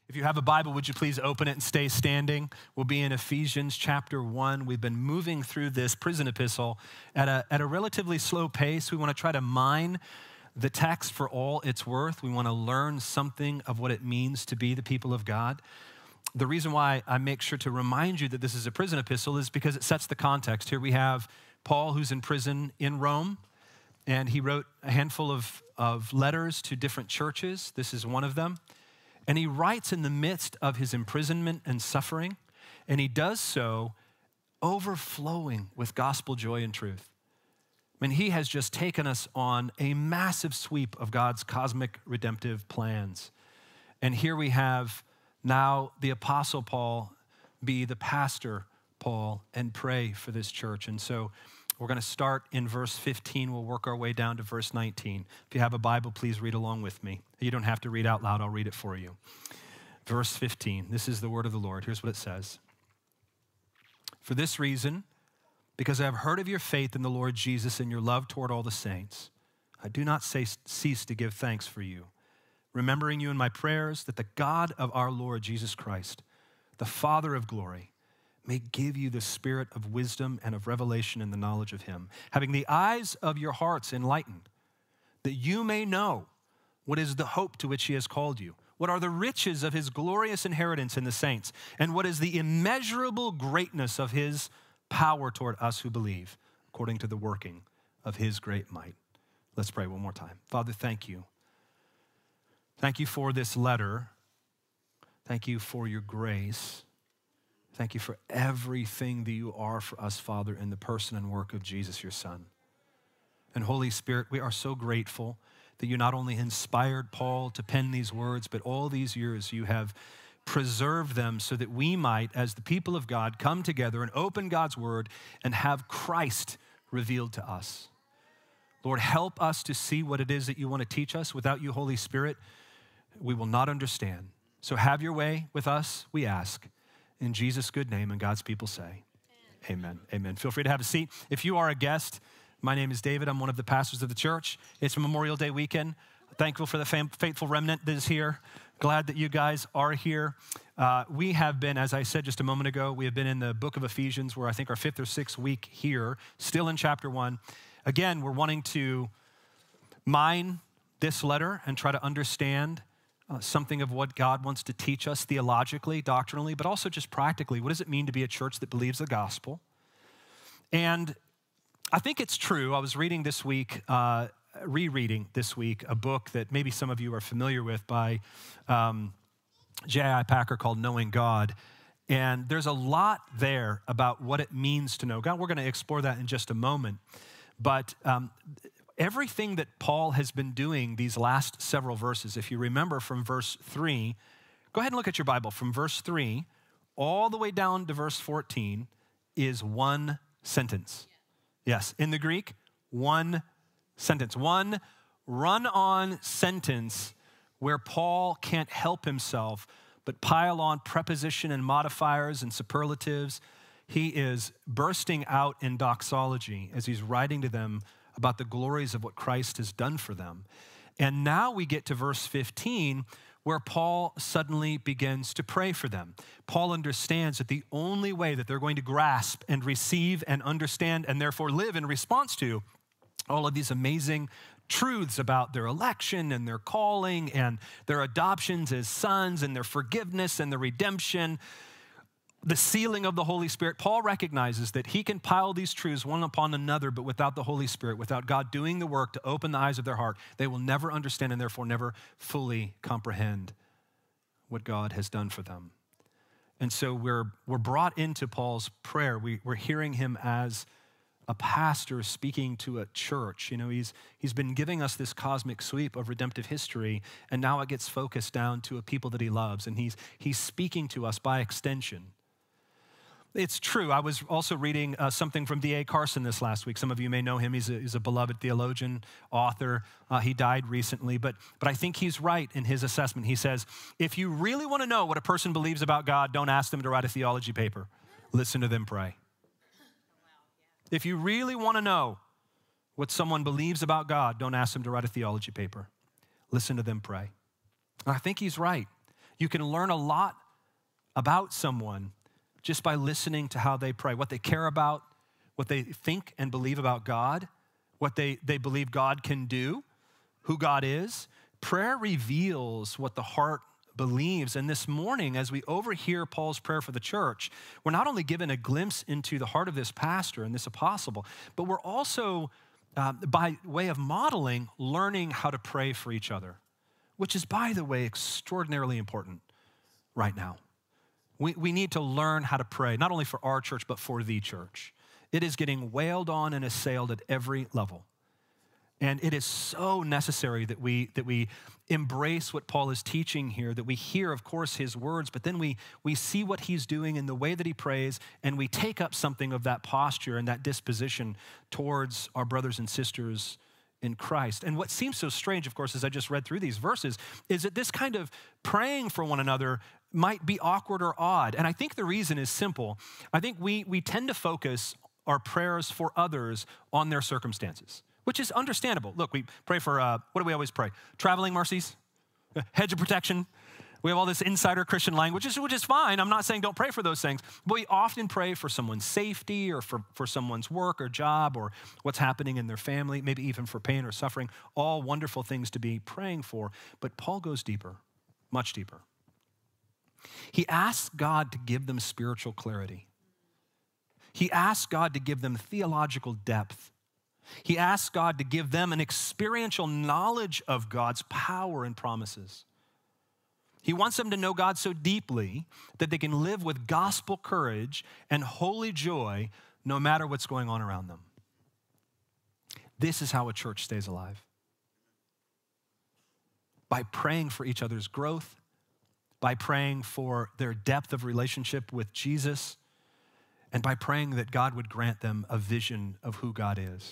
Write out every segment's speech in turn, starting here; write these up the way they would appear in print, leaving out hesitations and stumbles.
If you have a Bible, would you please open it and stay standing? We'll be in Ephesians chapter 1. We've been moving through this prison epistle at a relatively slow pace. We want to try to mine the text for all it's worth. We want to learn something of what it means to be the people of God. The reason why I make sure to remind you that this is a prison epistle is because it sets the context. Here we have Paul, who's in prison in Rome, and he wrote a handful of letters to different churches. This is one of them. And he writes in the midst of his imprisonment and suffering, and he does so overflowing with gospel joy and truth. I mean, he has just taken us on a massive sweep of God's cosmic redemptive plans. And here we have now the Apostle Paul be the pastor Paul and pray for this church. And so we're going to start in verse 15. We'll work our way down to verse 19. If you have a Bible, please read along with me. You don't have to read out loud. I'll read it for you. Verse 15. This is the word of the Lord. Here's what it says. For this reason, because I have heard of your faith in the Lord Jesus and your love toward all the saints, I do not cease to give thanks for you, remembering you in my prayers, that the God of our Lord Jesus Christ, the Father of glory, may give you the spirit of wisdom and of revelation in the knowledge of him, having the eyes of your hearts enlightened, that you may know what is the hope to which he has called you, what are the riches of his glorious inheritance in the saints, and what is the immeasurable greatness of his power toward us who believe, according to the working of his great might. Let's pray one more time. Father, thank you. Thank you for this letter. Thank you for your grace. Thank you for everything that you are for us, Father, in the person and work of Jesus, your Son. And Holy Spirit, we are so grateful that you not only inspired Paul to pen these words, but all these years you have preserved them so that we might, as the people of God, come together and open God's word and have Christ revealed to us. Lord, help us to see what it is that you want to teach us. Without you, Holy Spirit, we will not understand. So have your way with us, we ask. In Jesus' good name, and God's people say, amen. Amen. Feel free to have a seat. If you are a guest, my name is David. I'm one of the pastors of the church. It's Memorial Day weekend. Thankful for the faithful remnant that is here. Glad that you guys are here. We have been, as I said just a moment ago, we have been in the book of Ephesians. We're, I think, our 5th or 6th week here, still in chapter 1. Again, we're wanting to mine this letter and try to understand something of what God wants to teach us theologically, doctrinally, but also just practically. What does it mean to be a church that believes the gospel? And I think it's true. I was reading this week, rereading this week, a book that maybe some of you are familiar with by J.I. Packer called Knowing God. And there's a lot there about what it means to know God. We're going to explore that in just a moment. But everything that Paul has been doing these last several verses, if you remember from verse 3, go ahead and look at your Bible. From verse 3 all the way down to verse 14 is one sentence. Yes, in the Greek, one sentence. One run-on sentence where Paul can't help himself but pile on preposition and modifiers and superlatives. He is bursting out in doxology as he's writing to them about the glories of what Christ has done for them. And now we get to verse 15, where Paul suddenly begins to pray for them. Paul understands that the only way that they're going to grasp and receive and understand and therefore live in response to all of these amazing truths about their election and their calling and their adoptions as sons and their forgiveness and the redemption, the sealing of the Holy Spirit. Paul recognizes that he can pile these truths one upon another, but without the Holy Spirit, without God doing the work to open the eyes of their heart, they will never understand and therefore never fully comprehend what God has done for them. And so we're brought into Paul's prayer. We're hearing him as a pastor speaking to a church. You know, he's been giving us this cosmic sweep of redemptive history, and now it gets focused down to a people that he loves, and he's speaking to us by extension. It's true. I was also reading something from D.A. Carson this last week. Some of you may know him. He's a beloved theologian, author. He died recently, but I think he's right in his assessment. He says, if you really want to know what a person believes about God, don't ask them to write a theology paper. Listen to them pray. If you really want to know what someone believes about God, don't ask them to write a theology paper. Listen to them pray. And I think he's right. You can learn a lot about someone just by listening to how they pray, what they care about, what they think and believe about God, what they believe God can do, who God is. Prayer reveals what the heart believes. And this morning, as we overhear Paul's prayer for the church, we're not only given a glimpse into the heart of this pastor and this apostle, but we're also, by way of modeling, learning how to pray for each other, which is, by the way, extraordinarily important right now. We need to learn how to pray, not only for our church, but for the church. It is getting wailed on and assailed at every level. And it is so necessary that we embrace what Paul is teaching here, that we hear, of course, his words, but then we see what he's doing in the way that he prays, and we take up something of that posture and that disposition towards our brothers and sisters in Christ. And what seems so strange, of course, as I just read through these verses, is that this kind of praying for one another might be awkward or odd. And I think the reason is simple. I think we tend to focus our prayers for others on their circumstances, which is understandable. Look, we pray for, what do we always pray? Traveling mercies, hedge of protection. We have all this insider Christian language, which is fine. I'm not saying don't pray for those things. But we often pray for someone's safety or for someone's work or job or what's happening in their family, maybe even for pain or suffering. All wonderful things to be praying for. But Paul goes deeper, much deeper. He asks God to give them spiritual clarity. He asks God to give them theological depth. He asks God to give them an experiential knowledge of God's power and promises. He wants them to know God so deeply that they can live with gospel courage and holy joy no matter what's going on around them. This is how a church stays alive. By praying for each other's growth, by praying for their depth of relationship with Jesus, and by praying that God would grant them a vision of who God is.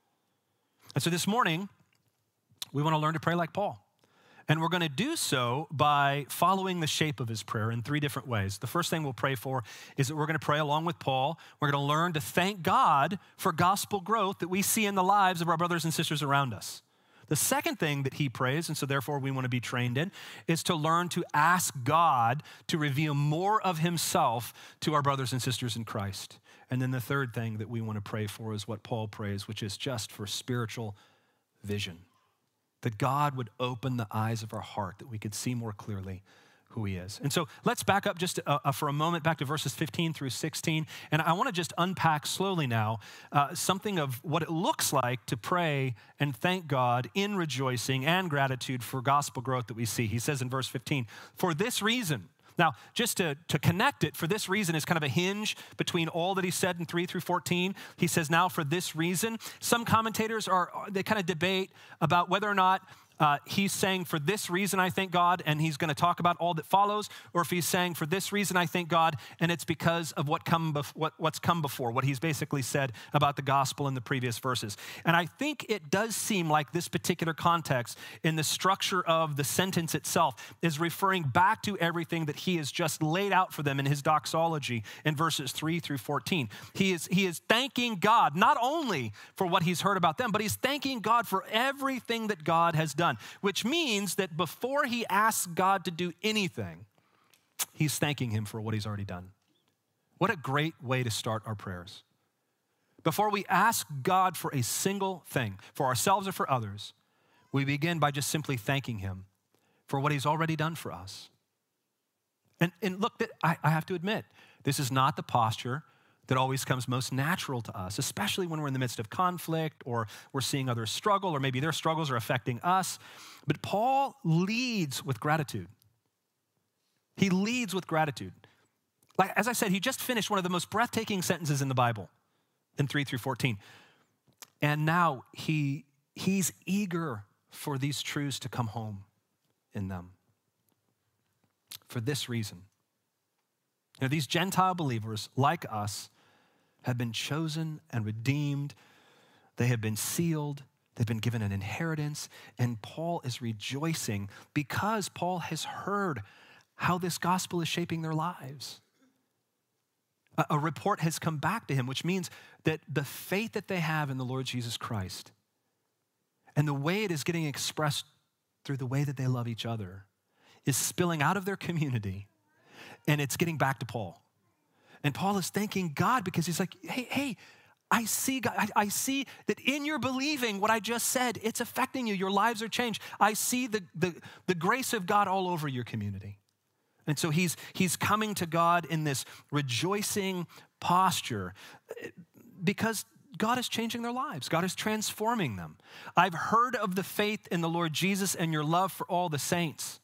And so this morning, we want to learn to pray like Paul. And we're going to do so by following the shape of his prayer in three different ways. The first thing we'll pray for is that we're going to pray along with Paul. We're going to learn to thank God for gospel growth that we see in the lives of our brothers and sisters around us. The second thing that he prays, and so therefore we want to be trained in, is to learn to ask God to reveal more of himself to our brothers and sisters in Christ. And then the third thing that we want to pray for is what Paul prays, which is just for spiritual vision. That God would open the eyes of our heart, that we could see more clearly who he is. And so let's back up just for a moment, back to verses 15 through 16. And I want to just unpack slowly now something of what it looks like to pray and thank God in rejoicing and gratitude for gospel growth that we see. He says in verse 15, for this reason. Now, just to connect it, for this reason is kind of a hinge between all that he said in 3 through 14. He says, now for this reason. Some commentators they kind of debate about whether or not he's saying for this reason I thank God, and he's going to talk about all that follows, or if he's saying for this reason I thank God, and it's because of what's come before, what he's basically said about the gospel in the previous verses. And I think it does seem like this particular context in the structure of the sentence itself is referring back to everything that he has just laid out for them in his doxology in verses 3 through 14. He is thanking God not only for what he's heard about them, but he's thanking God for everything that God has done. Which means that before he asks God to do anything, he's thanking him for what he's already done. What a great way to start our prayers. Before we ask God for a single thing, for ourselves or for others, we begin by just simply thanking him for what he's already done for us. And look, I have to admit, this is not the posture that always comes most natural to us, especially when we're in the midst of conflict or we're seeing others struggle, or maybe their struggles are affecting us. But Paul leads with gratitude. He leads with gratitude. Like, as I said, he just finished one of the most breathtaking sentences in the Bible in 3 through 14. And now he's eager for these truths to come home in them. For this reason. These Gentile believers, like us, have been chosen and redeemed. They have been sealed. They've been given an inheritance. And Paul is rejoicing because Paul has heard how this gospel is shaping their lives. A report has come back to him, which means that the faith that they have in the Lord Jesus Christ and the way it is getting expressed through the way that they love each other is spilling out of their community, and it's getting back to Paul. And Paul is thanking God because he's like, hey, I see God. I see that in your believing what I just said, it's affecting you. Your lives are changed. I see the grace of God all over your community. And so he's coming to God in this rejoicing posture because God is changing their lives. God is transforming them. I've heard of the faith in the Lord Jesus and your love for all the saints.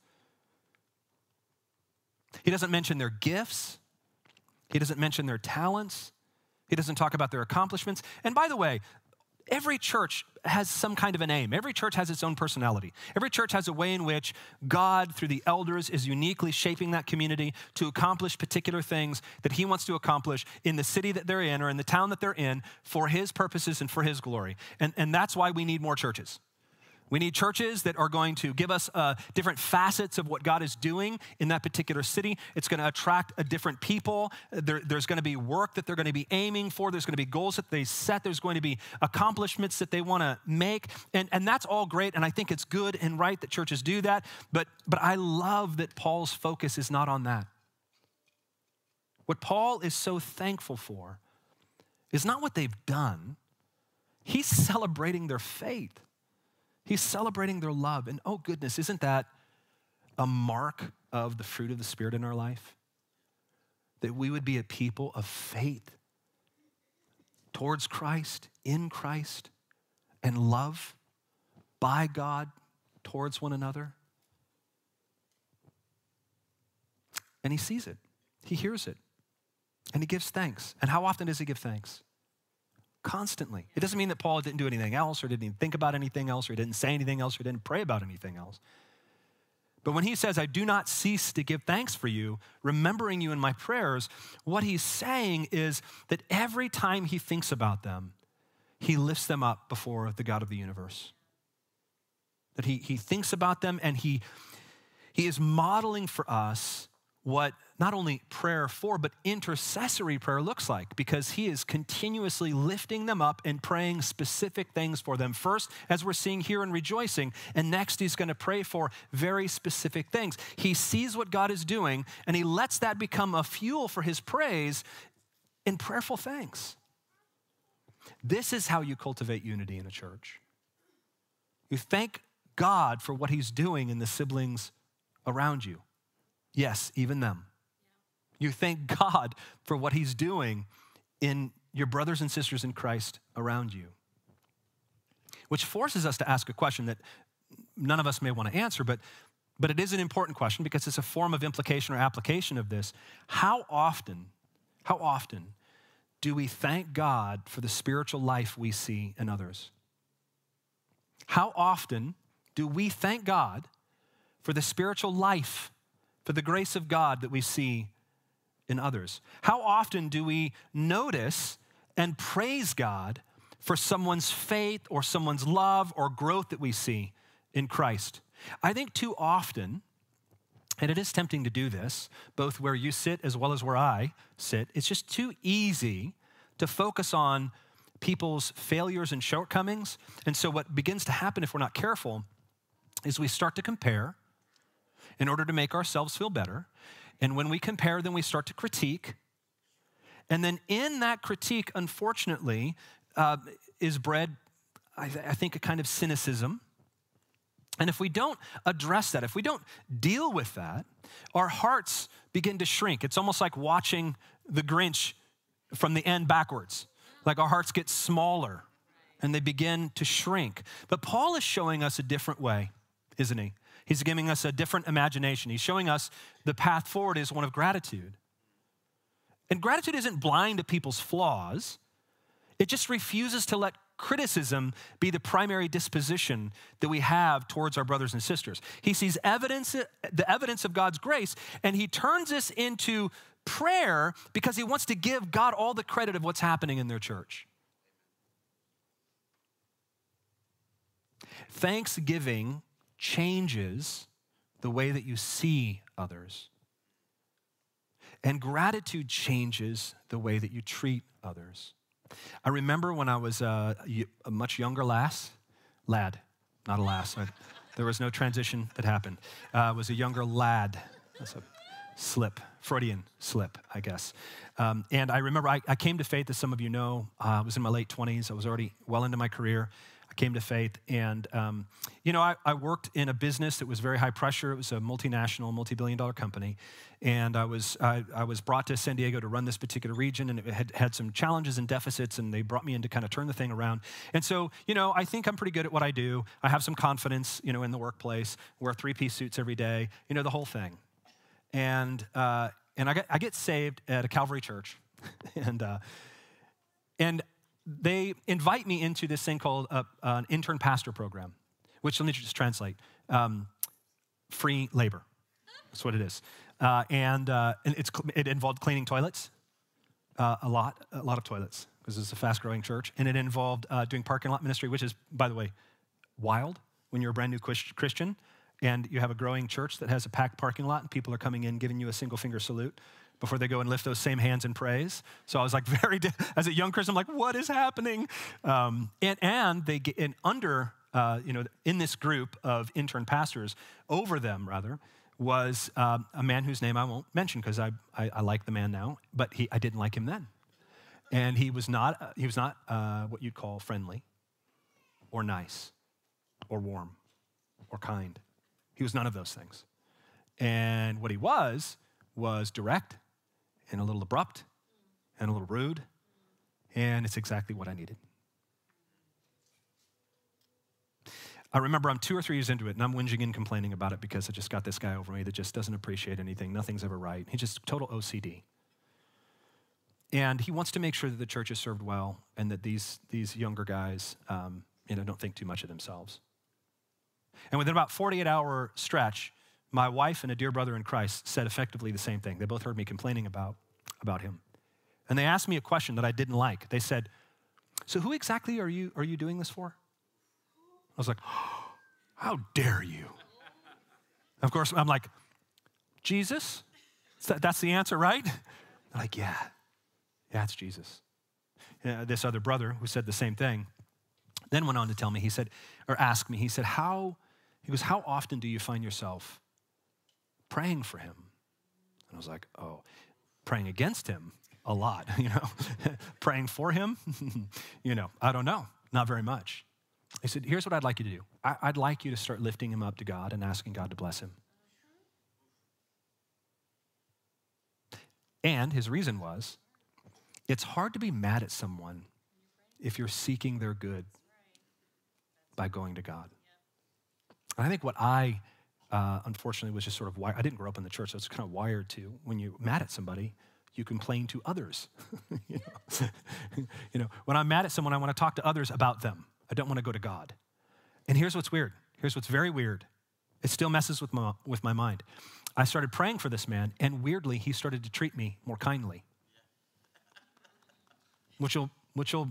He doesn't mention their gifts. He doesn't mention their talents. He doesn't talk about their accomplishments. And by the way, every church has some kind of a name. Every church has its own personality. Every church has a way in which God, through the elders, is uniquely shaping that community to accomplish particular things that he wants to accomplish in the city that they're in or in the town that they're in for his purposes and for his glory. And that's why we need more churches. We need churches that are going to give us different facets of what God is doing in that particular city. It's going to attract a different people. There's going to be work that they're going to be aiming for. There's going to be goals that they set. There's going to be accomplishments that they want to make. And that's all great, and I think it's good and right that churches do that. But I love that Paul's focus is not on that. What Paul is so thankful for is not what they've done. He's celebrating their faith. He's celebrating their love. And oh goodness, isn't that a mark of the fruit of the Spirit in our life? That we would be a people of faith towards Christ, in Christ, and love by God towards one another. And he sees it. He hears it. And he gives thanks. And how often does he give thanks? Constantly. It doesn't mean that Paul didn't do anything else or didn't even think about anything else or didn't say anything else or didn't pray about anything else. But when he says, I do not cease to give thanks for you, remembering you in my prayers, what he's saying is that every time he thinks about them, he lifts them up before the God of the universe. That he thinks about them and he is modeling for us what not only prayer for, but intercessory prayer looks like, because he is continuously lifting them up and praying specific things for them. First, as we're seeing here in rejoicing, and next he's going to pray for very specific things. He sees what God is doing, and he lets that become a fuel for his praise in prayerful thanks. This is how you cultivate unity in a church. You thank God for what he's doing in the siblings around you. Yes, even them. You thank God for what he's doing in your brothers and sisters in Christ around you. Which forces us to ask a question that none of us may want to answer, but it is an important question because it's a form of implication or application of this. How often do we thank God for the spiritual life we see in others? How often do we thank God for the spiritual life, for the grace of God that we see in others? How often do we notice and praise God for someone's faith or someone's love or growth that we see in Christ? I think too often, and it is tempting to do this, both where you sit as well as where I sit, it's just too easy to focus on people's failures and shortcomings. And so what begins to happen if we're not careful is we start to compare in order to make ourselves feel better. And when we compare, then we start to critique. And then in that critique, unfortunately, is bred, I think, a kind of cynicism. And if we don't address that, if we don't deal with that, our hearts begin to shrink. It's almost like watching the Grinch from the end backwards. Like our hearts get smaller and they begin to shrink. But Paul is showing us a different way, isn't he? He's giving us a different imagination. He's showing us the path forward is one of gratitude. And gratitude isn't blind to people's flaws. It just refuses to let criticism be the primary disposition that we have towards our brothers and sisters. He sees the evidence of God's grace, and he turns this into prayer because he wants to give God all the credit of what's happening in their church. Thanksgiving changes the way that you see others. And gratitude changes the way that you treat others. I remember when I was a much younger lad, not a lass, There was no transition that happened. Was a younger lad. That's a slip, Freudian slip, I guess. And I remember I came to faith, as some of you know. I was in my late 20s. I was already well into my career. I came to faith, and I worked in a business that was very high pressure. It was a multinational, multi-billion-dollar company, and I was brought to San Diego to run this particular region, and it had some challenges and deficits, and they brought me in to kind of turn the thing around. And so, I think I'm pretty good at what I do. I have some confidence, in the workplace. Wear 3-piece suits every day, the whole thing. And I get saved at a Calvary church, and they invite me into this thing called an intern pastor program, which let me just translate, free labor. That's what it is. And it involved cleaning toilets, a lot of toilets, because it's a fast-growing church. And it involved doing parking lot ministry, which is, by the way, wild when you're a brand new Christian and you have a growing church that has a packed parking lot and people are coming in giving you a single-finger salute before they go and lift those same hands in praise. So I was like as a young Christian, I'm like, what is happening? And they get in this group of intern pastors, over them rather, was a man whose name I won't mention because I like the man now, but I didn't like him then. And he was not what you'd call friendly or nice or warm or kind. He was none of those things. And what he was direct and a little abrupt and a little rude, and it's exactly what I needed. I remember I'm 2 or 3 years into it, and I'm whinging and complaining about it because I just got this guy over me that just doesn't appreciate anything. Nothing's ever right. He's just total OCD. And he wants to make sure that the church is served well and that these younger guys don't think too much of themselves. And within about a 48-hour stretch, my wife and a dear brother in Christ said effectively the same thing. They both heard me complaining about him. And they asked me a question that I didn't like. They said, so who exactly are you doing this for? I was like, oh, how dare you? Of course, I'm like, Jesus? That's the answer, right? They're like, yeah, it's Jesus. This other brother who said the same thing then went on to tell me, ask me, how often do you find yourself praying for him? And I was like, oh, praying against him a lot, praying for him, I don't know, not very much. He said, here's what I'd like you to do. I'd like you to start lifting him up to God and asking God to bless him. And his reason was, it's hard to be mad at someone if you're seeking their good by going to God. And I think what I, unfortunately, was just sort of wired. I didn't grow up in the church, so it's kind of wired to, when you're mad at somebody, you complain to others. When I'm mad at someone, I want to talk to others about them. I don't want to go to God. And here's what's weird. Here's what's very weird. It still messes with my mind. I started praying for this man, and weirdly, he started to treat me more kindly, which will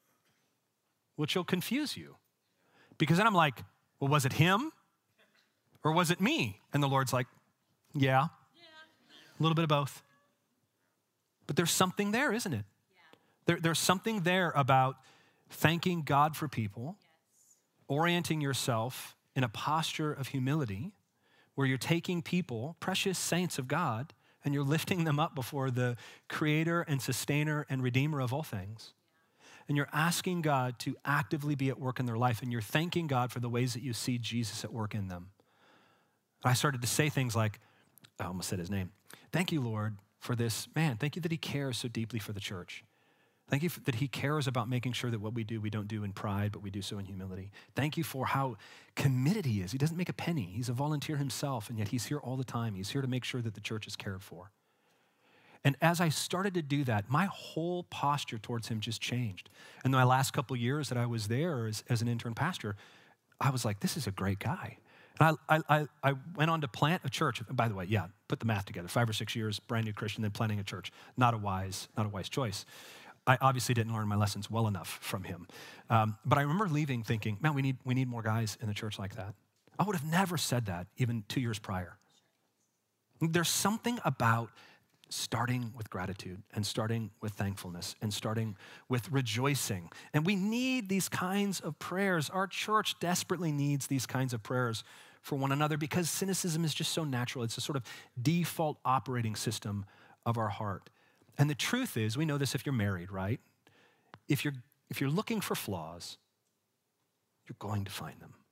confuse you. Because then I'm like, well, was it him or was it me? And the Lord's like, yeah, a little bit of both. But there's something there, isn't it? Yeah. There's something there about thanking God for people, orienting yourself in a posture of humility where you're taking people, precious saints of God, and you're lifting them up before the creator and sustainer and redeemer of all things. And you're asking God to actively be at work in their life, and you're thanking God for the ways that you see Jesus at work in them. I started to say things like, I almost said his name, thank you, Lord, for this man. Thank you that he cares so deeply for the church. Thank you that he cares about making sure that what we do, we don't do in pride, but we do so in humility. Thank you for how committed he is. He doesn't make a penny. He's a volunteer himself, and yet he's here all the time. He's here to make sure that the church is cared for. And as I started to do that, my whole posture towards him just changed. And my last couple of years that I was there as an intern pastor, I was like, this is a great guy. And I went on to plant a church. By the way, put the math together. 5 or 6 years, brand new Christian, then planting a church. Not a wise choice. I obviously didn't learn my lessons well enough from him. But I remember leaving thinking, man, we need more guys in the church like that. I would have never said that even 2 years prior. There's something about starting with gratitude and starting with thankfulness and starting with rejoicing. And we need these kinds of prayers. Our church desperately needs these kinds of prayers for one another because cynicism is just so natural. It's a sort of default operating system of our heart. And the truth is, we know this if you're married, right? If you're looking for flaws, you're going to find them.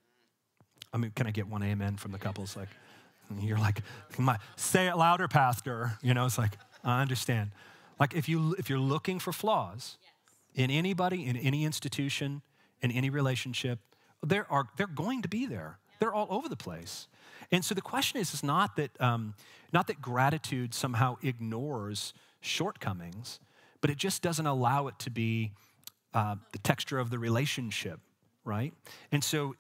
I mean, can I get one amen from the couples? Like, you're like, say it louder, pastor. It's like, I understand. Like if you're looking for flaws in anybody, in any institution, in any relationship, they're going to be there. They're all over the place. And so the question is not that gratitude somehow ignores shortcomings, but it just doesn't allow it to be the texture of the relationship, right? And so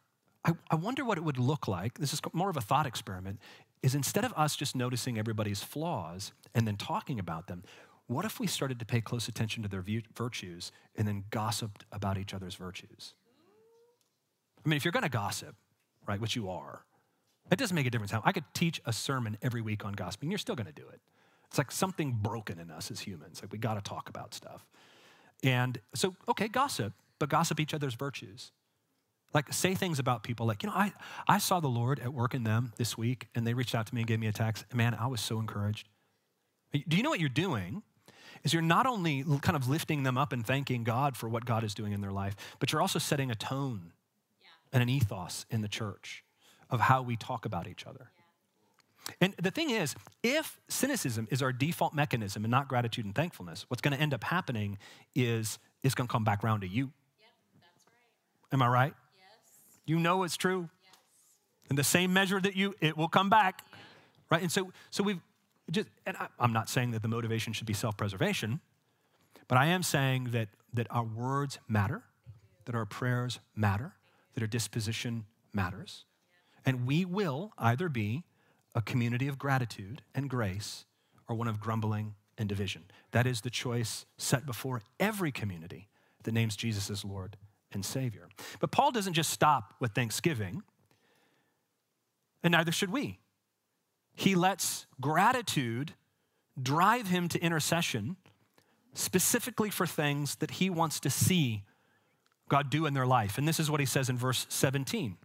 I wonder what it would look like, this is more of a thought experiment, is instead of us just noticing everybody's flaws and then talking about them, what if we started to pay close attention to their virtues and then gossiped about each other's virtues? I mean, if you're gonna gossip, right, which you are, it doesn't make a difference how. I could teach a sermon every week on gossiping, you're still gonna do it. It's like something broken in us as humans, like we gotta talk about stuff. And so, okay, gossip, but gossip each other's virtues. Like say things about people like, I saw the Lord at work in them this week and they reached out to me and gave me a text. Man, I was so encouraged. Do you know what you're doing? Is you're not only kind of lifting them up and thanking God for what God is doing in their life, but you're also setting a tone and an ethos in the church of how we talk about each other. And the thing is, if cynicism is our default mechanism and not gratitude and thankfulness, what's gonna end up happening is it's gonna come back around to you. Yep, that's right. Am I right? Yes. It's true. Yes. In the same measure that it will come back, Yeah. right? And so we've just, and I'm not saying that the motivation should be self-preservation, but I am saying that our words matter, that our prayers matter, that our disposition matters. Yeah. And we will either be a community of gratitude and grace or one of grumbling and division. That is the choice set before every community that names Jesus as Lord and Savior. But Paul doesn't just stop with thanksgiving, and neither should we. He lets gratitude drive him to intercession specifically for things that he wants to see God do in their life. And this is what he says in verse 17.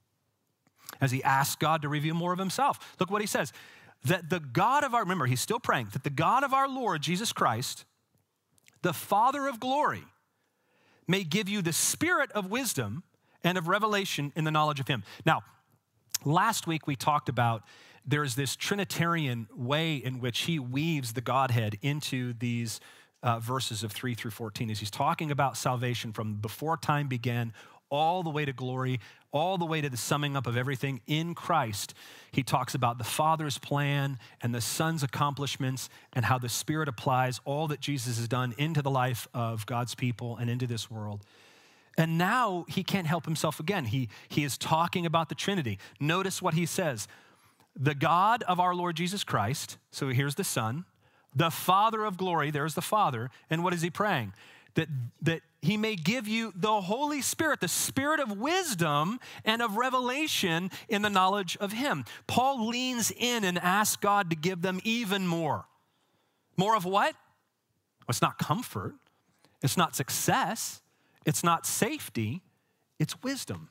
As he asks God to reveal more of himself. Look what he says. That the God of remember, he's still praying, that the God of our Lord Jesus Christ, the Father of glory, may give you the spirit of wisdom and of revelation in the knowledge of him. Now, last week we talked about there's this Trinitarian way in which he weaves the Godhead into these verses of 3 through 14 as he's talking about salvation from before time began all the way to glory, all the way to the summing up of everything in Christ. He talks about the Father's plan and the Son's accomplishments and how the Spirit applies all that Jesus has done into the life of God's people and into this world. And now he can't help himself again. He is talking about the Trinity. Notice what he says. The God of our Lord Jesus Christ, so here's the Son, the Father of glory, there's the Father, and what is he praying? That he may give you the Holy Spirit, the spirit of wisdom and of revelation in the knowledge of him. Paul leans in and asks God to give them even more. More of what? Well, it's not comfort. It's not success. It's not safety. It's wisdom.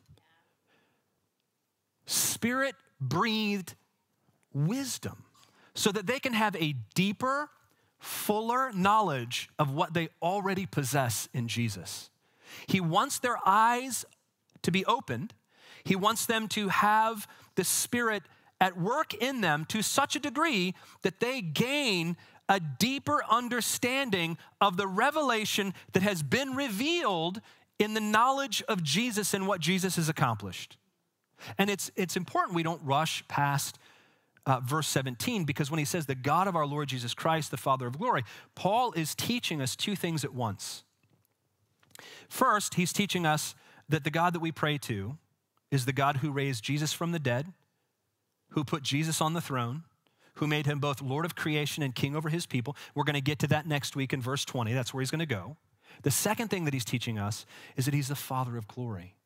Spirit-breathed wisdom so that they can have a deeper, fuller knowledge of what they already possess in Jesus. He wants their eyes to be opened. He wants them to have the Spirit at work in them to such a degree that they gain a deeper understanding of the revelation that has been revealed in the knowledge of Jesus and what Jesus has accomplished. And it's important we don't rush past verse 17, because when he says the God of our Lord Jesus Christ, the Father of glory, Paul is teaching us two things at once. First, he's teaching us that the God that we pray to is the God who raised Jesus from the dead, who put Jesus on the throne, who made him both Lord of creation and king over his people. We're going to get to that next week in verse 20. That's where he's going to go. The second thing that he's teaching us is that he's the Father of glory.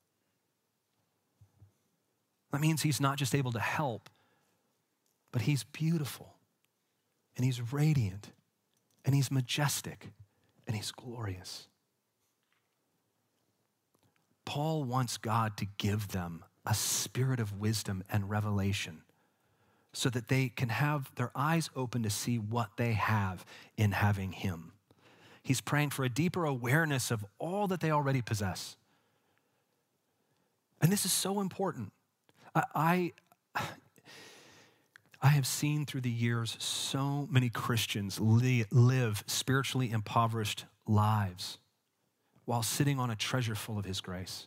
That means he's not just able to help, but he's beautiful. and he's radiant, and he's majestic, and he's glorious. Paul wants God to give them a spirit of wisdom and revelation so that they can have their eyes open to see what they have in having him. He's praying for a deeper awareness of all that they already possess. And this is so important. I have seen through the years so many Christians live spiritually impoverished lives while sitting on a treasure full of his grace.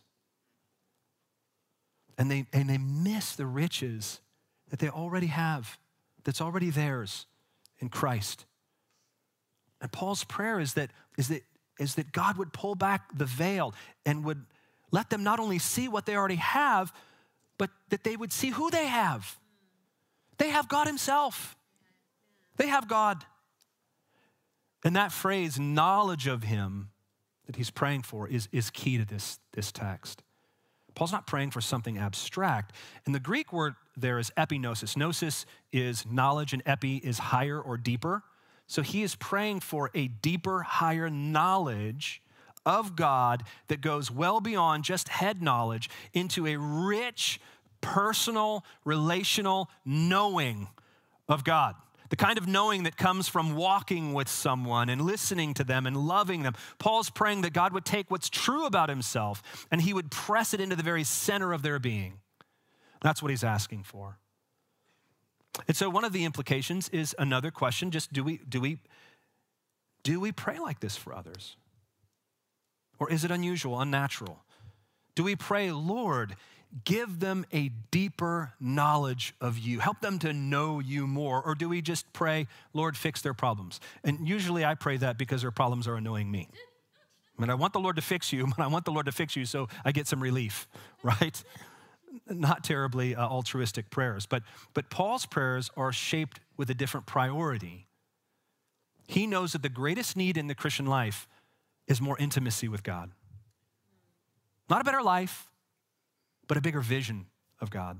And they miss the riches that they already have, that's already theirs in Christ. And Paul's prayer is that God would pull back the veil and would let them not only see what they already have, but that they would see who they have. They have God himself. They have God. And that phrase, knowledge of him, that he's praying for is key to this text. Paul's not praying for something abstract. And the Greek word there is epignosis. Gnosis is knowledge and epi is higher or deeper. So he is praying for a deeper, higher knowledge of God that goes well beyond just head knowledge into a rich, personal, relational knowing of God. The kind of knowing that comes from walking with someone and listening to them and loving them. Paul's praying that God would take what's true about himself and he would press it into the very center of their being. That's what he's asking for. And so one of the implications is another question, just do we pray like this for others? Or is it unusual, unnatural? Do we pray, Lord, give them a deeper knowledge of you. Help them to know you more. Or do we just pray, Lord, fix their problems? And usually I pray that because their problems are annoying me. I mean, I want the Lord to fix you, but I want the Lord to fix you so I get some relief, right? Not terribly altruistic prayers. But Paul's prayers are shaped with a different priority. He knows that the greatest need in the Christian life is more intimacy with God. Not a better life, but a bigger vision of God.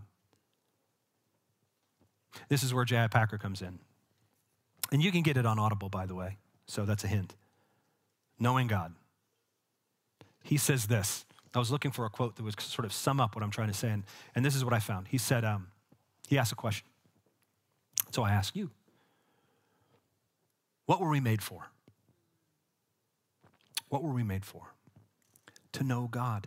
This is where J.I. Packer comes in. And you can get it on Audible, by the way, so that's a hint. Knowing God. He says this. I was looking for a quote that would sort of sum up what I'm trying to say, and this is what I found. He said, he asked a question. So I ask you, what were we made for? What were we made for? To know God.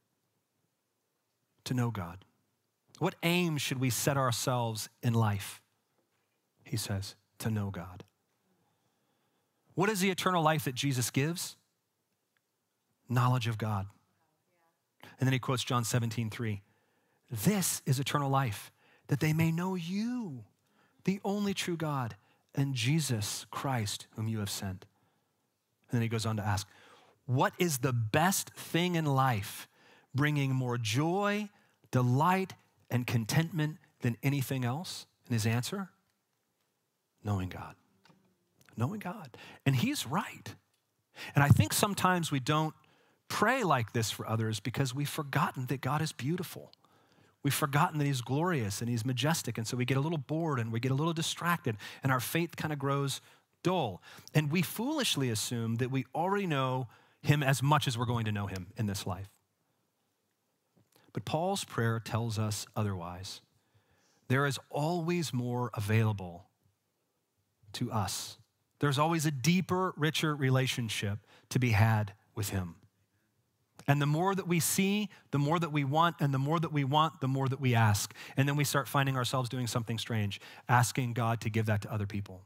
To know God. What aim should we set ourselves in life? He says, to know God. What is the eternal life that Jesus gives? Knowledge of God. And then he quotes John 17:3. This is eternal life, that they may know you, the only true God, and Jesus Christ, whom you have sent. And then he goes on to ask, what is the best thing in life, bringing more joy, delight, and contentment than anything else? And his answer, knowing God. Knowing God. And he's right. And I think sometimes we don't pray like this for others because we've forgotten that God is beautiful. We've forgotten that he's glorious and he's majestic. And so we get a little bored and we get a little distracted and our faith kind of grows dull. And we foolishly assume that we already know him as much as we're going to know him in this life. But Paul's prayer tells us otherwise. There is always more available to us. There's always a deeper, richer relationship to be had with him. And the more that we see, the more that we want, and the more that we want, the more that we ask. And then we start finding ourselves doing something strange, asking God to give that to other people.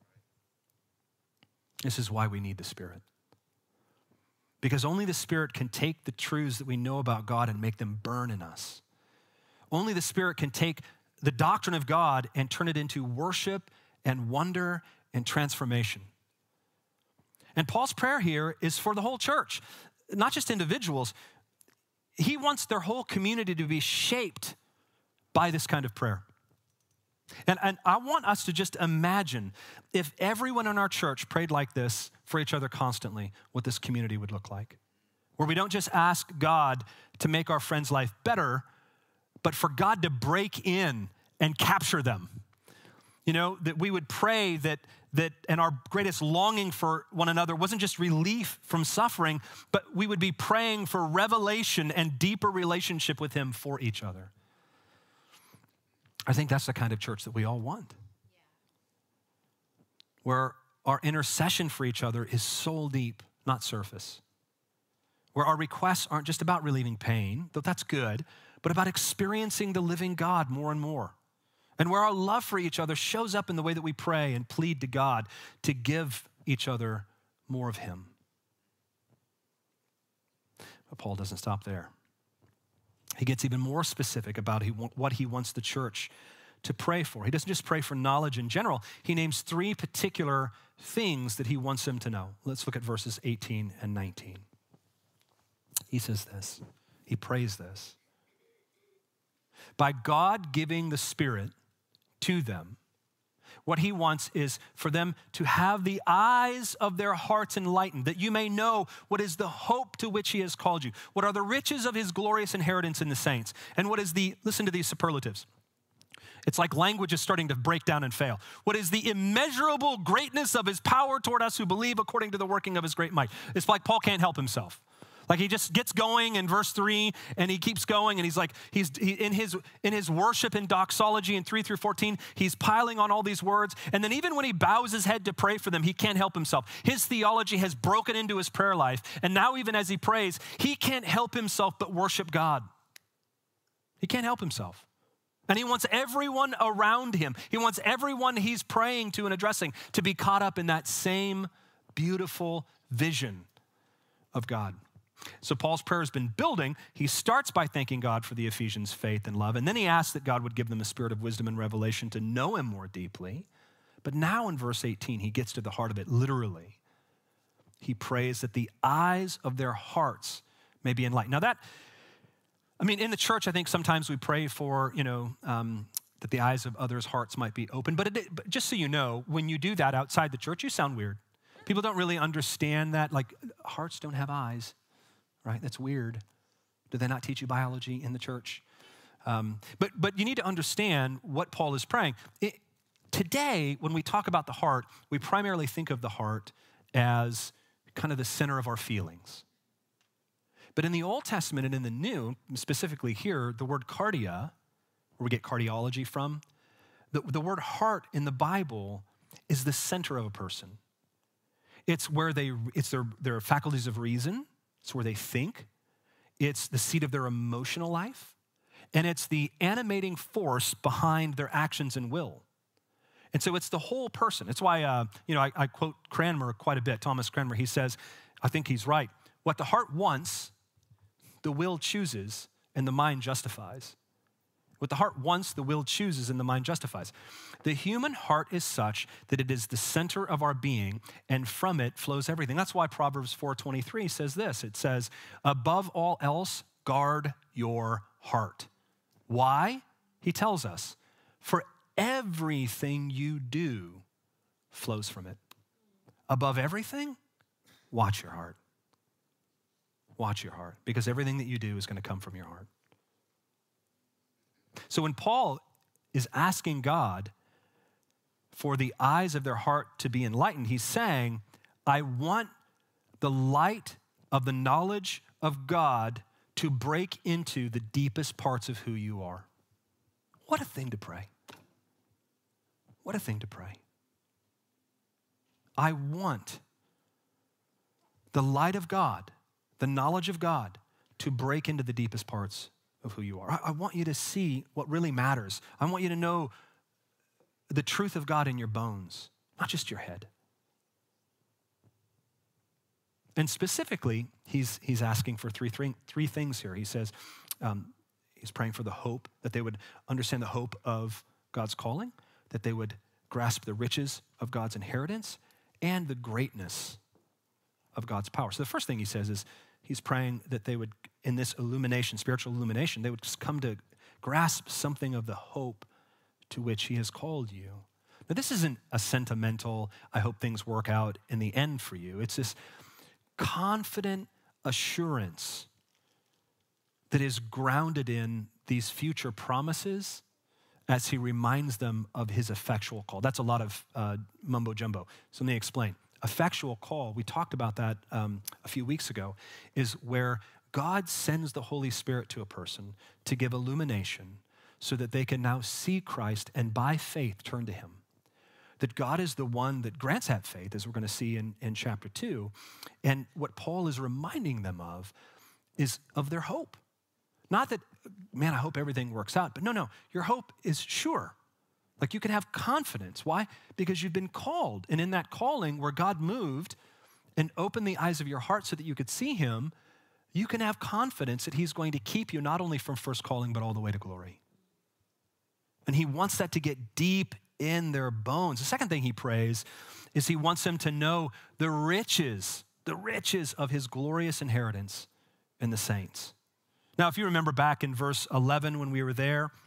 This is why we need the Spirit. Because only the Spirit can take the truths that we know about God and make them burn in us. Only the Spirit can take the doctrine of God and turn it into worship and wonder and transformation. And Paul's prayer here is for the whole church, not just individuals. He wants their whole community to be shaped by this kind of prayer. And I want us to just imagine if everyone in our church prayed like this for each other constantly, what this community would look like. Where we don't just ask God to make our friends' life better, but for God to break in and capture them. That we would pray that and our greatest longing for one another wasn't just relief from suffering, but we would be praying for revelation and deeper relationship with him for each other. I think that's the kind of church that we all want. Where our intercession for each other is soul deep, not surface. Where our requests aren't just about relieving pain, though that's good, but about experiencing the living God more and more. And where our love for each other shows up in the way that we pray and plead to God to give each other more of him. But Paul doesn't stop there. He gets even more specific about what he wants the church to pray for. He doesn't just pray for knowledge in general. He names 3 particular things that he wants them to know. Let's look at verses 18 and 19. He says this. He prays this. By God giving the Spirit to them, what he wants is for them to have the eyes of their hearts enlightened, that you may know what is the hope to which he has called you, what are the riches of his glorious inheritance in the saints, and what is listen to these superlatives. It's like language is starting to break down and fail. What is the immeasurable greatness of his power toward us who believe according to the working of his great might? It's like Paul can't help himself. Like he just gets going in verse 3 and he keeps going and he's like, in his worship in doxology in 3 through 14, he's piling on all these words. And then even when he bows his head to pray for them, he can't help himself. His theology has broken into his prayer life. And now even as he prays, he can't help himself but worship God. He can't help himself. And he wants everyone around him, he wants everyone he's praying to and addressing to be caught up in that same beautiful vision of God. So Paul's prayer has been building. He starts by thanking God for the Ephesians' faith and love, and then he asks that God would give them a spirit of wisdom and revelation to know him more deeply. But now in verse 18, he gets to the heart of it literally. He prays that the eyes of their hearts may be enlightened. Now in the church, I think sometimes we pray for, that the eyes of others' hearts might be open. But just so you know, when you do that outside the church, you sound weird. People don't really understand that. Like, hearts don't have eyes. Right? That's weird. Do they not teach you biology in the church? But you need to understand what Paul is praying. Today, when we talk about the heart, we primarily think of the heart as kind of the center of our feelings. But in the Old Testament and in the New, specifically here, the word cardia, where we get cardiology from, the word heart in the Bible is the center of a person. It's where it's their faculties of reason. It's where they think. It's the seat of their emotional life. And it's the animating force behind their actions and will. And so it's the whole person. It's why, I quote Cranmer quite a bit, Thomas Cranmer. He says, I think he's right. What the heart wants, the will chooses, and the mind justifies. What the heart wants, the will chooses, and the mind justifies. The human heart is such that it is the center of our being, and from it flows everything. That's why Proverbs 4:23 says this. It says, above all else, guard your heart. Why? He tells us, for everything you do flows from it. Above everything, watch your heart. Watch your heart, because everything that you do is going to come from your heart. So when Paul is asking God for the eyes of their heart to be enlightened, he's saying, I want the light of the knowledge of God to break into the deepest parts of who you are. What a thing to pray. What a thing to pray. I want the light of God, the knowledge of God, to break into the deepest parts of who you are. I want you to see what really matters. I want you to know the truth of God in your bones, not just your head. And specifically, he's asking for three things here. He says, he's praying for the hope, that they would understand the hope of God's calling, that they would grasp the riches of God's inheritance, and the greatness of God's power. So the first thing he says is, he's praying that they would, in this illumination, spiritual illumination, they would just come to grasp something of the hope to which he has called you. Now, this isn't a sentimental, I hope things work out in the end for you. It's this confident assurance that is grounded in these future promises as he reminds them of his effectual call. That's a lot of mumbo jumbo. So let me explain. Effectual call, we talked about that a few weeks ago, is where God sends the Holy Spirit to a person to give illumination so that they can now see Christ and by faith turn to him. That God is the one that grants that faith, as we're going to see in chapter 2. And what Paul is reminding them of is of their hope. Not that, man, I hope everything works out. But no, your hope is sure. Like you can have confidence. Why? Because you've been called. And in that calling where God moved and opened the eyes of your heart so that you could see him, you can have confidence that he's going to keep you not only from first calling, but all the way to glory. And he wants that to get deep in their bones. The second thing he prays is he wants them to know the riches of his glorious inheritance in the saints. Now, if you remember back in verse 11 when we were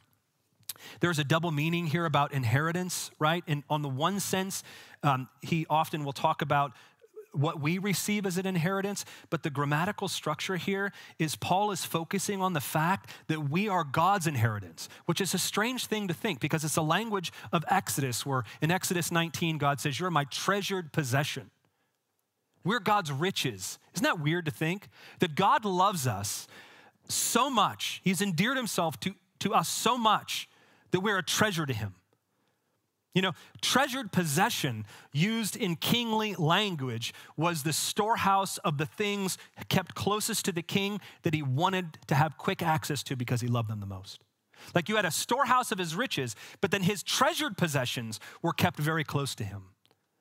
there's a double meaning here about inheritance, right? And on the one sense, he often will talk about what we receive as an inheritance, but the grammatical structure here is Paul is focusing on the fact that we are God's inheritance, which is a strange thing to think because it's a language of Exodus, where in Exodus 19, God says, you're my treasured possession. We're God's riches. Isn't that weird to think? That God loves us so much, he's endeared himself to us so much that we're a treasure to him. You know, treasured possession used in kingly language was the storehouse of the things kept closest to the king that he wanted to have quick access to because he loved them the most. Like you had a storehouse of his riches, but then his treasured possessions were kept very close to him.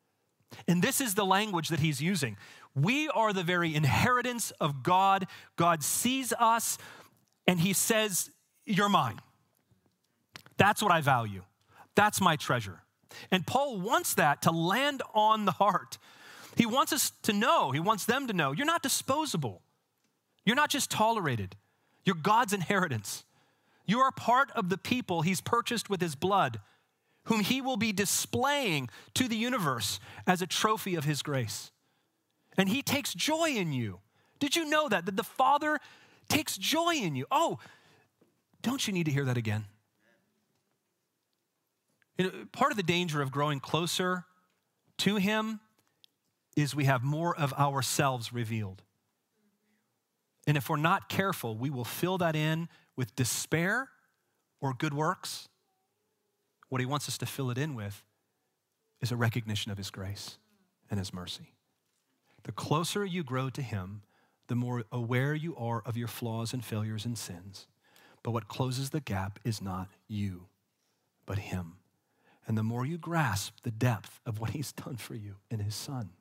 And this is the language that he's using. We are the very inheritance of God. God sees us and he says, you're mine. That's what I value. That's my treasure. And Paul wants that to land on the heart. He wants us to know, he wants them to know, you're not disposable. You're not just tolerated. You're God's inheritance. You are part of the people he's purchased with his blood, whom he will be displaying to the universe as a trophy of his grace. And he takes joy in you. Did you know that the Father takes joy in you? Oh, don't you need to hear that again? You know, part of the danger of growing closer to him is we have more of ourselves revealed. And if we're not careful, we will fill that in with despair or good works. What he wants us to fill it in with is a recognition of his grace and his mercy. The closer you grow to him, the more aware you are of your flaws and failures and sins. But what closes the gap is not you, but him. And the more you grasp the depth of what he's done for you in his son,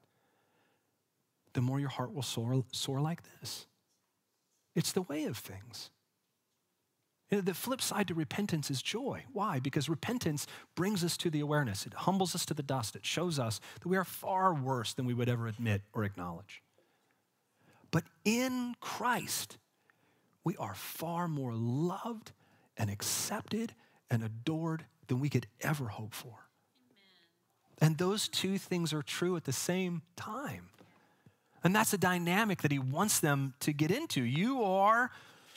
the more your heart will soar like this. It's the way of things. You know, the flip side to repentance is joy. Why? Because repentance brings us to the awareness. It humbles us to the dust. It shows us that we are far worse than we would ever admit or acknowledge. But in Christ, we are far more loved and accepted and adored than we could ever hope for. Amen. And those two things are true at the same time. And that's a dynamic that he wants them to get into. You are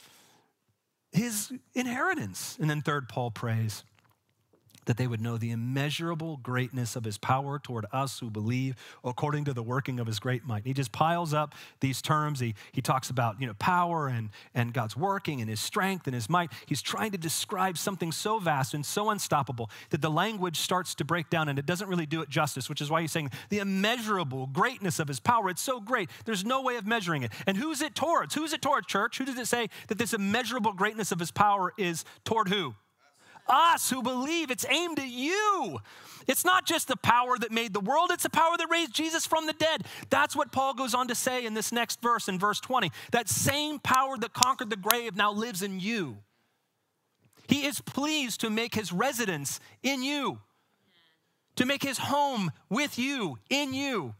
his inheritance. And then third, Paul prays that they would know the immeasurable greatness of his power toward us who believe according to the working of his great might. He just piles up these terms. He talks about, power and God's working and his strength and his might. He's trying to describe something so vast and so unstoppable that the language starts to break down and it doesn't really do it justice, which is why he's saying the immeasurable greatness of his power. It's so great. There's no way of measuring it. And who's it towards? Who's it towards, church? Who does it say that this immeasurable greatness of his power is toward who? Us who believe. It's aimed at you. It's not just the power that made the world, it's the power that raised Jesus from the dead. That's what Paul goes on to say in this next verse, in verse 20. That same power that conquered the grave now lives in you. He is pleased to make his residence in you, to make his home with you, in you.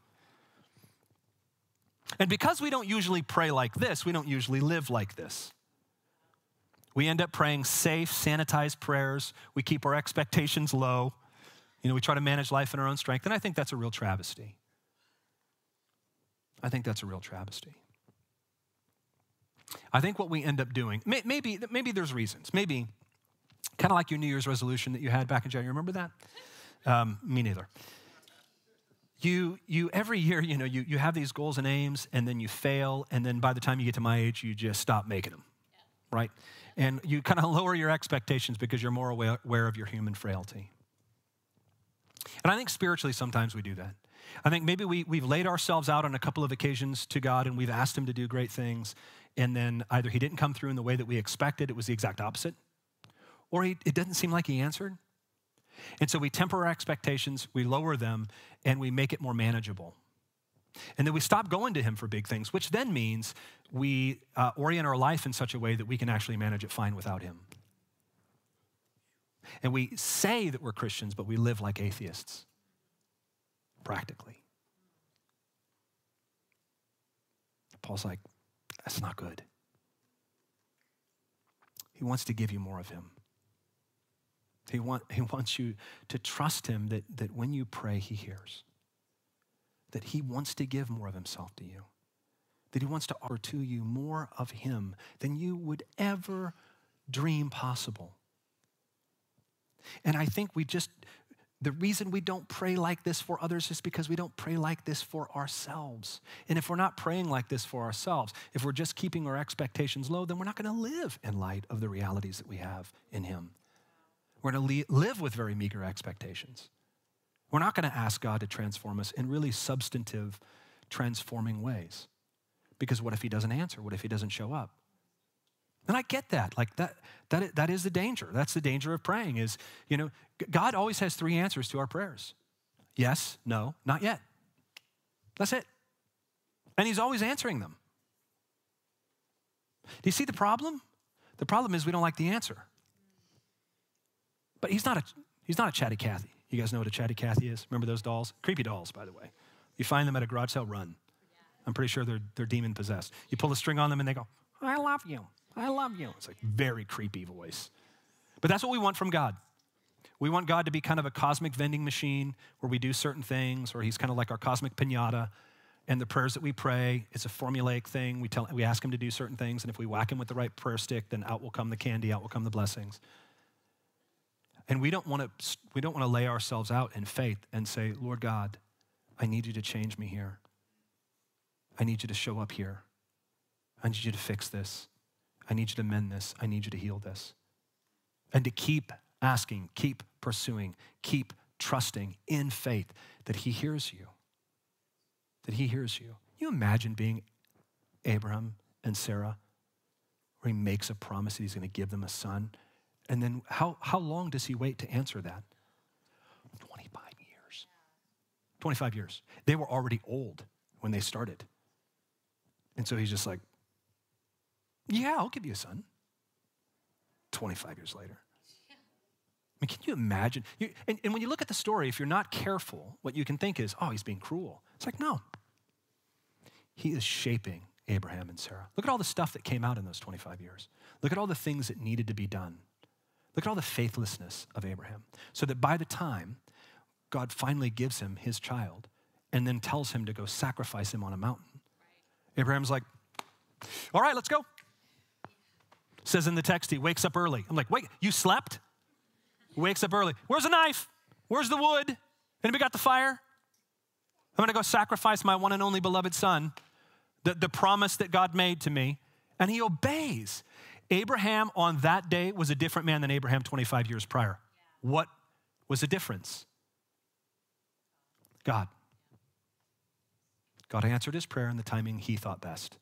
And because we don't usually pray like this, we don't usually live like this. We end up praying safe, sanitized prayers. We keep our expectations low. We try to manage life in our own strength. And I think that's a real travesty. I think what we end up doing, maybe there's reasons. Maybe Kind of like your New Year's resolution that you had back in January. Remember that? Me neither. You every year, you have these goals and aims, and then you fail, and then by the time you get to my age, you just stop making them, right? And you kind of lower your expectations because you're more aware of your human frailty. And I think spiritually, sometimes we do that. I think maybe we've laid ourselves out on a couple of occasions to God, and we've asked him to do great things, and then either he didn't come through in the way that we expected, it was the exact opposite, or it doesn't seem like he answered. And so we temper our expectations, we lower them, and we make it more manageable. And then we stop going to him for big things, which then means we orient our life in such a way that we can actually manage it fine without him. And we say that we're Christians, but we live like atheists, practically. Paul's like, that's not good. He wants to give you more of him. He wants you to trust him that when you pray, he hears. That he wants to give more of himself to you. That he wants to offer to you more of him than you would ever dream possible. And I think the reason we don't pray like this for others is because we don't pray like this for ourselves. And if we're not praying like this for ourselves, if we're just keeping our expectations low, then we're not going to live in light of the realities that we have in him. We're going to live with very meager expectations. We're not going to ask God to transform us in really substantive, transforming ways. Because what if he doesn't answer? What if he doesn't show up? And I get that. Like that is the danger. That's the danger of praying is, God always has 3 answers to our prayers. Yes, no, not yet. That's it. And he's always answering them. Do you see the problem? The problem is we don't like the answer. But he's not a chatty Cathy. You guys know what a chatty Cathy is? Remember those dolls? Creepy dolls, by the way. You find them at a garage sale, run. I'm pretty sure they're demon possessed. You pull a string on them and they go, I love you. I love you. It's like very creepy voice. But that's what we want from God. We want God to be kind of a cosmic vending machine where we do certain things, or he's kind of like our cosmic piñata. And the prayers that we pray, it's a formulaic thing. We ask him to do certain things, and if we whack him with the right prayer stick, then out will come the candy, out will come the blessings. And we don't want to lay ourselves out in faith and say, Lord God, I need you to change me here. I need you to show up here. I need you to fix this. I need you to mend this. I need you to heal this. And to keep asking, keep pursuing, keep trusting in faith that he hears you. That he hears you. You imagine being Abraham and Sarah, where he makes a promise that he's going to give them a son. And then how long does he wait to answer that? 25 years. 25 years. They were already old when they started. And so he's just like, yeah, I'll give you a son. 25 years later. I mean, can you imagine? And when you look at the story, if you're not careful, what you can think is, oh, he's being cruel. It's like, no. He is shaping Abraham and Sarah. Look at all the stuff that came out in those 25 years. Look at all the things that needed to be done. Look at all the faithlessness of Abraham. So that by the time God finally gives him his child and then tells him to go sacrifice him on a mountain, Abraham's like, all right, let's go. Says in the text, he wakes up early. I'm like, wait, you slept? He wakes up early. Where's the knife? Where's the wood? Anybody got the fire? I'm going to go sacrifice my one and only beloved son, the promise that God made to me. And he obeys. Abraham on that day was a different man than Abraham 25 years prior. Yeah. What was the difference? God. God answered his prayer in the timing he thought best.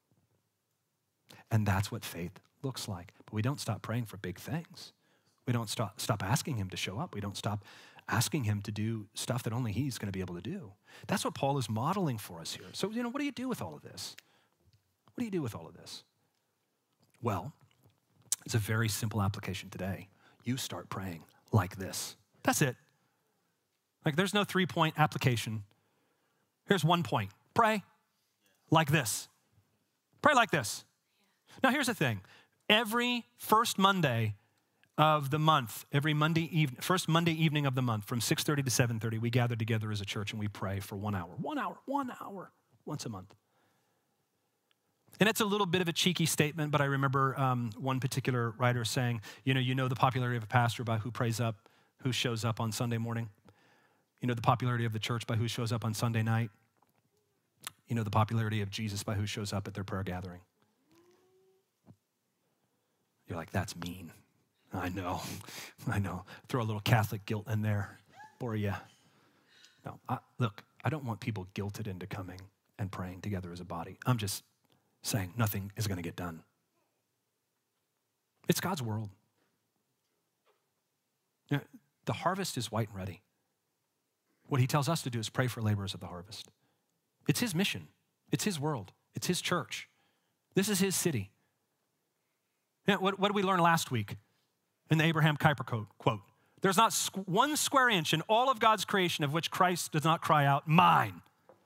And that's what faith looks like. But we don't stop praying for big things. We don't stop asking him to show up. We don't stop asking him to do stuff that only he's going to be able to do. That's what Paul is modeling for us here. So, what do you do with all of this? What do you do with all of this? Well, it's a very simple application today. You start praying like this. That's it. Like there's no 3-point application. Here's 1 point. Pray like this. Pray like this. Now here's the thing. Every first Monday of the month, first Monday evening of the month from 6:30 to 7:30, we gather together as a church and we pray for 1 hour. 1 hour, 1 hour, once a month. And it's a little bit of a cheeky statement, but I remember one particular writer saying, you know the popularity of a pastor by who shows up on Sunday morning. You know the popularity of the church by who shows up on Sunday night. You know the popularity of Jesus by who shows up at their prayer gathering. You're like, that's mean. I know. Throw a little Catholic guilt in there for you. No, look, I don't want people guilted into coming and praying together as a body. I'm just saying nothing is going to get done. It's God's world. The harvest is white and ready. What he tells us to do is pray for laborers of the harvest. It's his mission. It's his world. It's his church. This is his city. What did we learn last week in the Abraham Kuyper quote? There's not one square inch in all of God's creation of which Christ does not cry out, mine.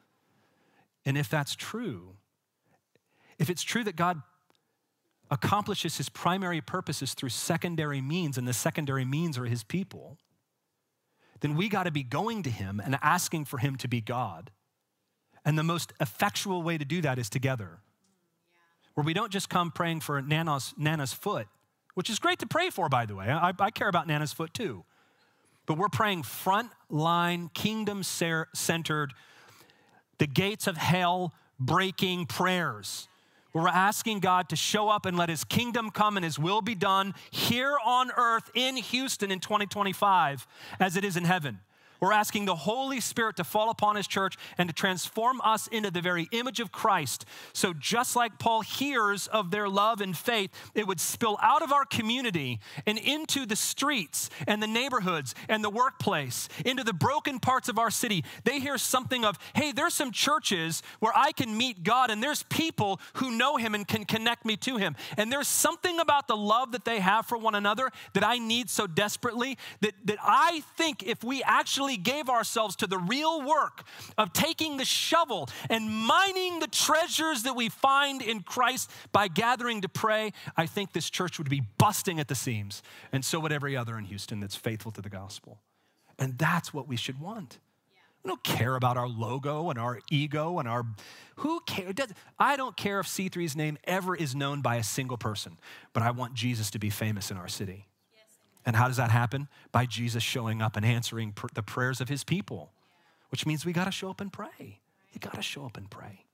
And if that's true, if it's true that God accomplishes his primary purposes through secondary means, and the secondary means are his people, then we got to be going to him and asking for him to be God. And the most effectual way to do that is together. Where we don't just come praying for Nana's foot, which is great to pray for, by the way. I care about Nana's foot too. But we're praying front-line, kingdom-centered, the gates of hell breaking prayers. We're asking God to show up and let his kingdom come and his will be done here on earth in Houston in 2025 as it is in heaven. We're asking the Holy Spirit to fall upon his church and to transform us into the very image of Christ. So just like Paul hears of their love and faith, it would spill out of our community and into the streets and the neighborhoods and the workplace, into the broken parts of our city. They hear something of, hey, there's some churches where I can meet God and there's people who know him and can connect me to him. And there's something about the love that they have for one another that I need so desperately that I think if we actually gave ourselves to the real work of taking the shovel and mining the treasures that we find in Christ by gathering to pray, I think this church would be busting at the seams. And so would every other in Houston that's faithful to the gospel. And that's what we should want. We don't care about our logo and our ego and who cares? I don't care if C3's name ever is known by a single person, but I want Jesus to be famous in our city. And how does that happen? By Jesus showing up and answering the prayers of his people, which means we got to show up and pray. You got to show up and pray.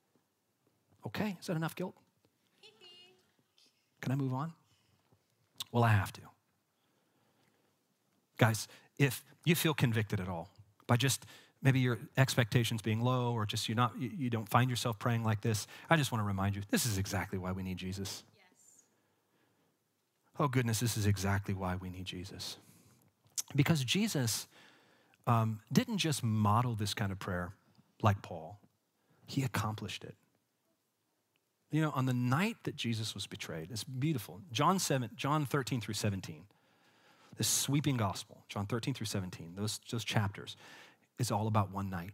Okay, is that enough guilt? Can I move on? Well, I have to. Guys, if you feel convicted at all by just maybe your expectations being low or just you don't find yourself praying like this, I just want to remind you, this is exactly why we need Jesus. Oh goodness, this is exactly why we need Jesus. Because Jesus didn't just model this kind of prayer like Paul. He accomplished it. You know, on the night that Jesus was betrayed, it's beautiful. John 13 through 17, this sweeping gospel, John 13 through 17, those chapters, is all about one night.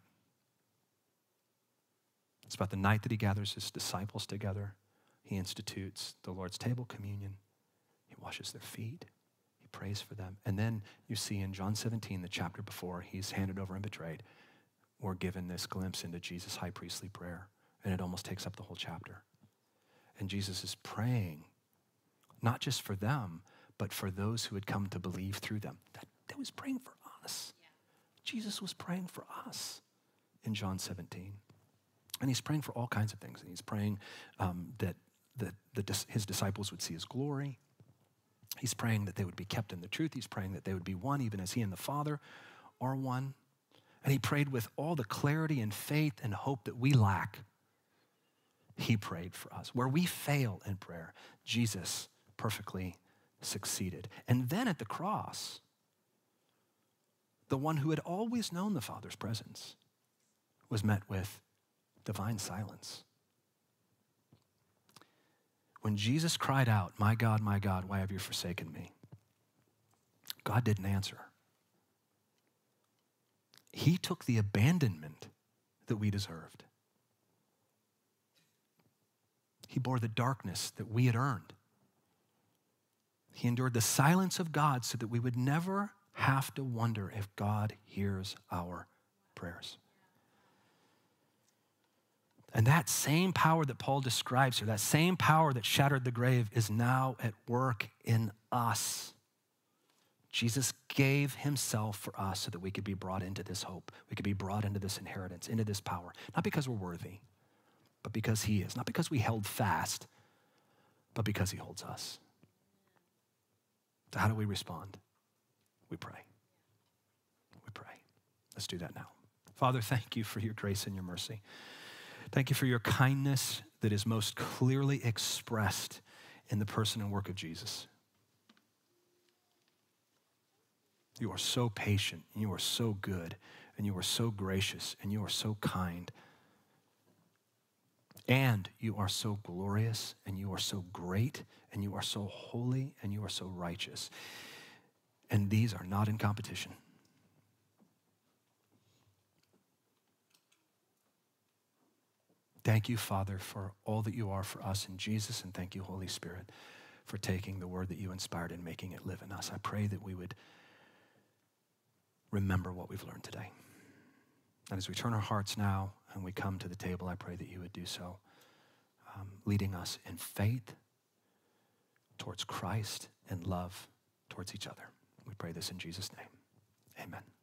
It's about the night that he gathers his disciples together. He institutes the Lord's table, communion. He washes their feet. He prays for them. And then you see in John 17, the chapter before he's handed over and betrayed, we're given this glimpse into Jesus' high priestly prayer. And it almost takes up the whole chapter. And Jesus is praying, not just for them, but for those who had come to believe through them. That was praying for us. Yeah. Jesus was praying for us in John 17. And he's praying for all kinds of things. And he's praying that his disciples would see his glory. He's praying that they would be kept in the truth. He's praying that they would be one, even as he and the Father are one. And he prayed with all the clarity and faith and hope that we lack. He prayed for us. Where we fail in prayer, Jesus perfectly succeeded. And then at the cross, the one who had always known the Father's presence was met with divine silence. When Jesus cried out, my God, why have you forsaken me?" God didn't answer. He took the abandonment that we deserved. He bore the darkness that we had earned. He endured the silence of God so that we would never have to wonder if God hears our prayers. And that same power that Paul describes here, that same power that shattered the grave, is now at work in us. Jesus gave himself for us so that we could be brought into this hope. We could be brought into this inheritance, into this power. Not because we're worthy, but because he is. Not because we held fast, but because he holds us. So how do we respond? We pray. We pray. Let's do that now. Father, thank you for your grace and your mercy. Thank you for your kindness that is most clearly expressed in the person and work of Jesus. You are so patient, and you are so good, and you are so gracious, and you are so kind. And you are so glorious, and you are so great, and you are so holy, and you are so righteous. And these are not in competition. Thank you, Father, for all that you are for us in Jesus, and thank you, Holy Spirit, for taking the word that you inspired and making it live in us. I pray that we would remember what we've learned today. And as we turn our hearts now and we come to the table, I pray that you would do so, leading us in faith towards Christ and love towards each other. We pray this in Jesus' name. Amen.